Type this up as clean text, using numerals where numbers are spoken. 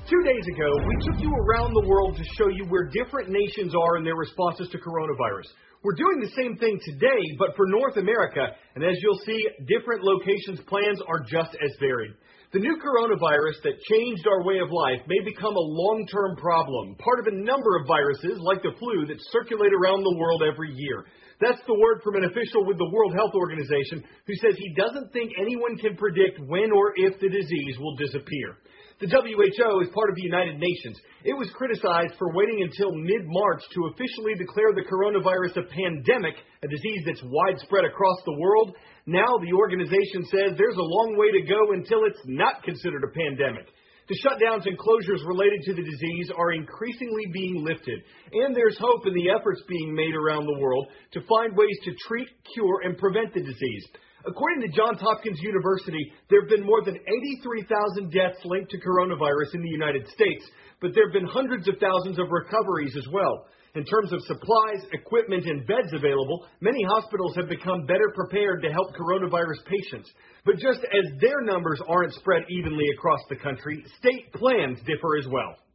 2 days ago, we took you around the world to show you where different nations are in their responses to coronavirus. We're doing the same thing today, but for North America, and as you'll see, different locations' plans are just as varied. The new coronavirus that changed our way of life may become a long-term problem, part of a number of viruses, like the flu, that circulate around the world every year. That's the word from an official with the World Health Organization who says he doesn't think anyone can predict when or if the disease will disappear. The WHO is part of the United Nations. It was criticized for waiting until mid-March to officially declare the coronavirus a pandemic, a disease that's widespread across the world. Now the organization says there's a long way to go until it's not considered a pandemic. The shutdowns and closures related to the disease are increasingly being lifted, and there's hope in the efforts being made around the world to find ways to treat, cure, and prevent the disease. According to Johns Hopkins University, there have been more than 83,000 deaths linked to coronavirus in the United States, but there have been hundreds of thousands of recoveries as well. In terms of supplies, equipment, and beds available, many hospitals have become better prepared to help coronavirus patients. But just as their numbers aren't spread evenly across the country, state plans differ as well.